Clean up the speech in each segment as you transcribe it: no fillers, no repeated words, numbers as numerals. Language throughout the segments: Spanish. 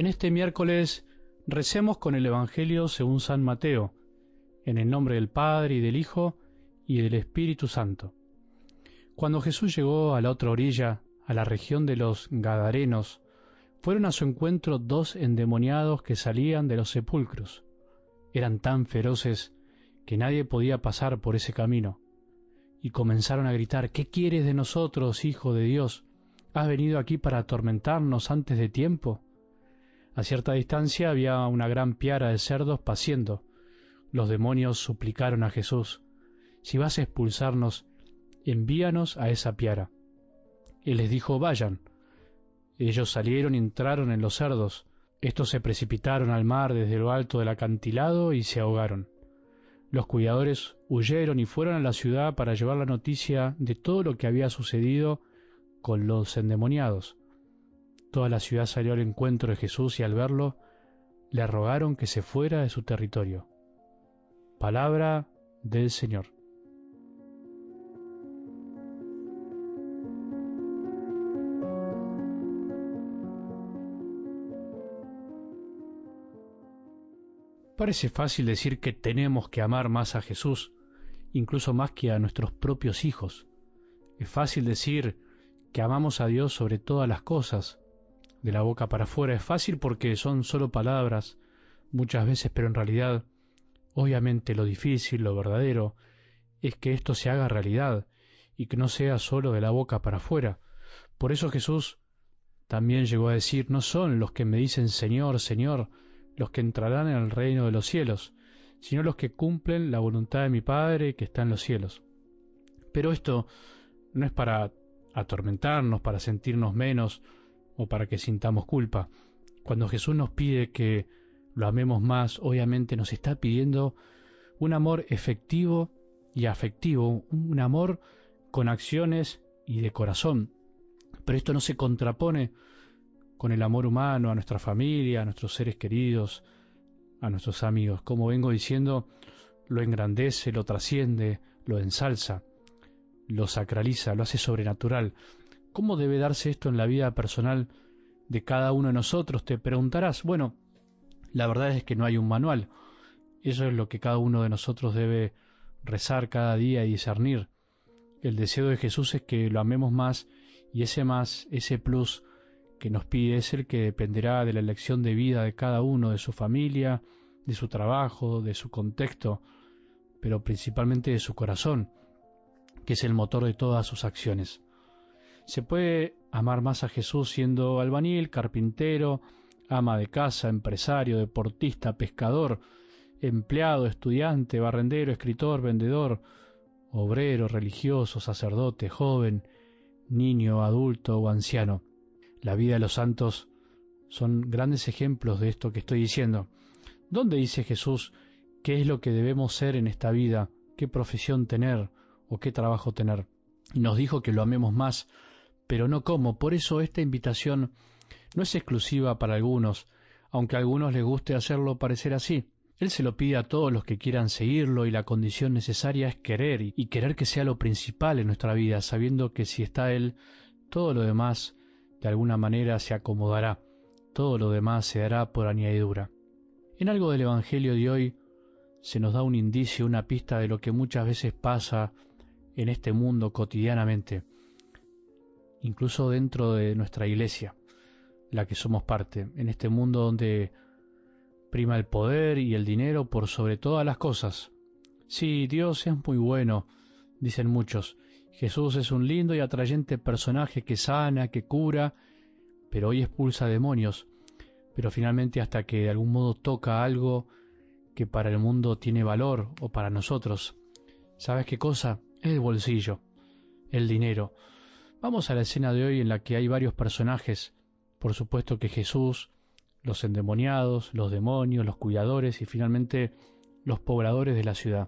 En este miércoles recemos con el Evangelio según San Mateo, en el nombre del Padre y del Hijo y del Espíritu Santo. Cuando Jesús llegó a la otra orilla, a la región de los Gadarenos, fueron a su encuentro 2 endemoniados que salían de los sepulcros. Eran tan feroces que nadie podía pasar por ese camino. Y comenzaron a gritar: ¿Qué quieres de nosotros, Hijo de Dios? ¿Has venido aquí para atormentarnos antes de tiempo? A cierta distancia había una gran piara de cerdos paciendo. Los demonios suplicaron a Jesús: si vas a expulsarnos, envíanos a esa piara. Él les dijo: vayan. Ellos salieron y entraron en los cerdos. Estos se precipitaron al mar desde lo alto del acantilado y se ahogaron. Los cuidadores huyeron y fueron a la ciudad para llevar la noticia de todo lo que había sucedido con los endemoniados. Toda la ciudad salió al encuentro de Jesús y al verlo, le rogaron que se fuera de su territorio. Palabra del Señor. Parece fácil decir que tenemos que amar más a Jesús, incluso más que a nuestros propios hijos. Es fácil decir que amamos a Dios sobre todas las cosas, de la boca para afuera. Es fácil porque son solo palabras, muchas veces, pero en realidad, obviamente lo difícil, lo verdadero, es que esto se haga realidad y que no sea solo de la boca para afuera. Por eso Jesús también llegó a decir: no son los que me dicen Señor, Señor, los que entrarán en el reino de los cielos, sino los que cumplen la voluntad de mi Padre que está en los cielos. Pero esto no es para atormentarnos, para sentirnos menos o para que sintamos culpa. Cuando Jesús nos pide que lo amemos más, obviamente nos está pidiendo un amor efectivo y afectivo, un amor con acciones y de corazón. Pero esto no se contrapone con el amor humano a nuestra familia, a nuestros seres queridos, a nuestros amigos. Como vengo diciendo, lo engrandece, lo trasciende, lo ensalza, lo sacraliza, lo hace sobrenatural. ¿Cómo debe darse esto en la vida personal de cada uno de nosotros? Te preguntarás. Bueno, la verdad es que no hay un manual. Eso es lo que cada uno de nosotros debe rezar cada día y discernir. El deseo de Jesús es que lo amemos más, y ese más, ese plus que nos pide, es el que dependerá de la elección de vida de cada uno, de su familia, de su trabajo, de su contexto, pero principalmente de su corazón, que es el motor de todas sus acciones. Se puede amar más a Jesús siendo albañil, carpintero, ama de casa, empresario, deportista, pescador, empleado, estudiante, barrendero, escritor, vendedor, obrero, religioso, sacerdote, joven, niño, adulto o anciano. La vida de los santos son grandes ejemplos de esto que estoy diciendo. ¿Dónde dice Jesús qué es lo que debemos ser en esta vida, qué profesión tener o qué trabajo tener? Y nos dijo que lo amemos más, pero no cómo. Por eso esta invitación no es exclusiva para algunos, aunque a algunos les guste hacerlo parecer así. Él se lo pide a todos los que quieran seguirlo, y la condición necesaria es querer, y querer que sea lo principal en nuestra vida, sabiendo que si está Él, todo lo demás de alguna manera se acomodará, todo lo demás se dará por añadidura. En algo del Evangelio de hoy se nos da un indicio, una pista de lo que muchas veces pasa en este mundo cotidianamente, incluso dentro de nuestra iglesia, la que somos parte, en este mundo donde prima el poder y el dinero por sobre todas las cosas. Sí, Dios es muy bueno, dicen muchos. Jesús es un lindo y atrayente personaje que sana, que cura, pero hoy expulsa demonios. Pero finalmente, hasta que de algún modo toca algo que para el mundo tiene valor, o para nosotros, ¿sabes qué cosa? El bolsillo, el dinero. Vamos a la escena de hoy en la que hay varios personajes. Por supuesto que Jesús, los endemoniados, los demonios, los cuidadores y finalmente los pobladores de la ciudad.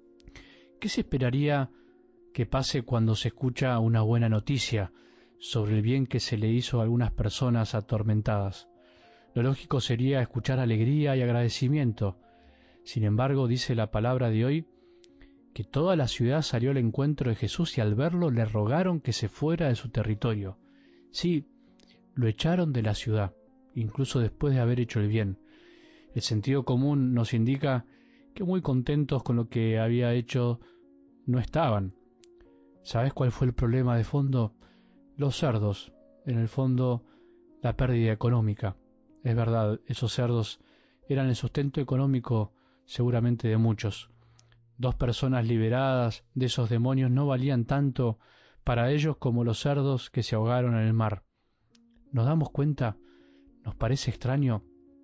¿Qué se esperaría que pase cuando se escucha una buena noticia sobre el bien que se le hizo a algunas personas atormentadas? Lo lógico sería escuchar alegría y agradecimiento. Sin embargo, dice la palabra de hoy que toda la ciudad salió al encuentro de Jesús y al verlo le rogaron que se fuera de su territorio. Sí, lo echaron de la ciudad incluso después de haber hecho el bien. El sentido común nos indica que muy contentos con lo que había hecho no estaban. ¿Sabes cuál fue el problema de fondo? Los cerdos, en el fondo, la pérdida económica. Es verdad, esos cerdos eran el sustento económico seguramente de muchos. 2 personas liberadas de esos demonios no valían tanto para ellos como los cerdos que se ahogaron en el mar. ¿Nos damos cuenta? ¿Nos parece extraño?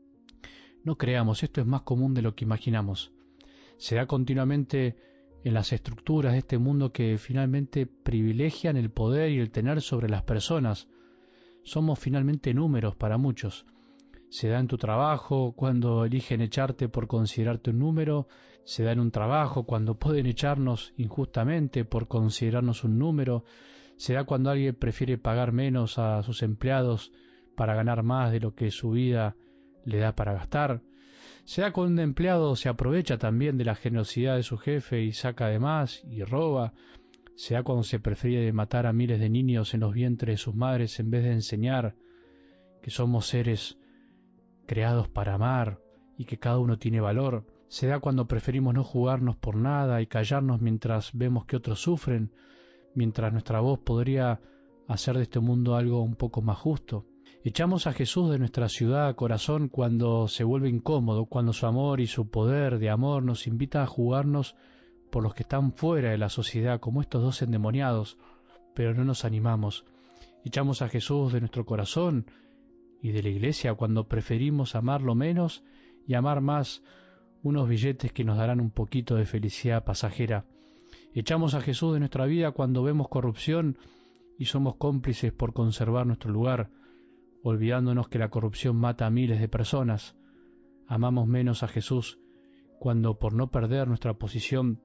No creamos, esto es más común de lo que imaginamos. Se da continuamente en las estructuras de este mundo que finalmente privilegian el poder y el tener sobre las personas. Somos finalmente números para muchos. Se da en tu trabajo cuando eligen echarte por considerarte un número, se da en un trabajo cuando pueden echarnos injustamente por considerarnos un número, se da cuando alguien prefiere pagar menos a sus empleados para ganar más de lo que su vida le da para gastar. Se da cuando un empleado se aprovecha también de la generosidad de su jefe y saca de más y roba. Se da cuando se prefiere matar a miles de niños en los vientres de sus madres en vez de enseñar que somos seres creados para amar y que cada uno tiene valor. Se da cuando preferimos no jugarnos por nada y callarnos mientras vemos que otros sufren, mientras nuestra voz podría hacer de este mundo algo un poco más justo. Echamos a Jesús de nuestra ciudad corazón cuando se vuelve incómodo, cuando su amor y su poder de amor nos invita a jugarnos por los que están fuera de la sociedad, como estos 2 endemoniados, pero no nos animamos. Echamos a Jesús de nuestro corazón y de la iglesia cuando preferimos amarlo menos y amar más unos billetes que nos darán un poquito de felicidad pasajera. Echamos a Jesús de nuestra vida cuando vemos corrupción y somos cómplices por conservar nuestro lugar, olvidándonos que la corrupción mata a miles de personas. Amamos menos a Jesús cuando por no perder nuestra posición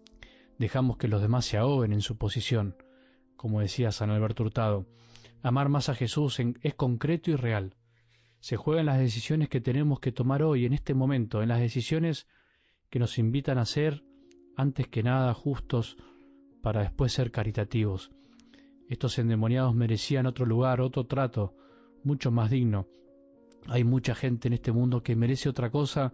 dejamos que los demás se ahoguen en su posición, como decía San Alberto Hurtado. Amar más a Jesús es concreto y real. Se juega en las decisiones que tenemos que tomar hoy, en este momento, en las decisiones que nos invitan a ser, antes que nada, justos, para después ser caritativos. Estos endemoniados merecían otro lugar, otro trato, mucho más digno. Hay mucha gente en este mundo que merece otra cosa,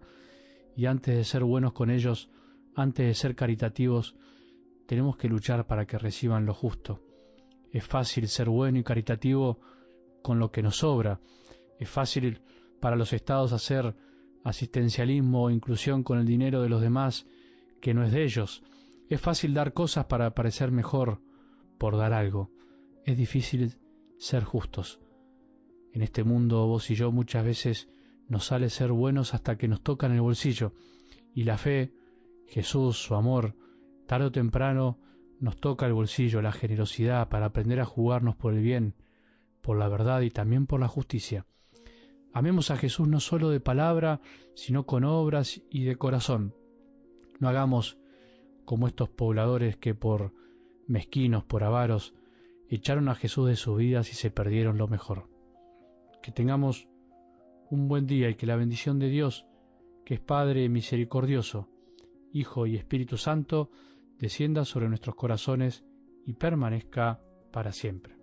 y antes de ser buenos con ellos, antes de ser caritativos, tenemos que luchar para que reciban lo justo. Es fácil ser bueno y caritativo con lo que nos sobra. Es fácil para los estados hacer asistencialismo o inclusión con el dinero de los demás que no es de ellos. Es fácil dar cosas para parecer mejor por dar algo. Es difícil ser justos. En este mundo vos y yo muchas veces nos sale ser buenos hasta que nos tocan el bolsillo. Y la fe, Jesús, su amor, tarde o temprano nos toca el bolsillo, la generosidad para aprender a jugarnos por el bien, por la verdad y también por la justicia. Amemos a Jesús no solo de palabra, sino con obras y de corazón. No hagamos como estos pobladores que por mezquinos, por avaros, echaron a Jesús de sus vidas y se perdieron lo mejor. Que tengamos un buen día y que la bendición de Dios, que es Padre misericordioso, Hijo y Espíritu Santo, descienda sobre nuestros corazones y permanezca para siempre.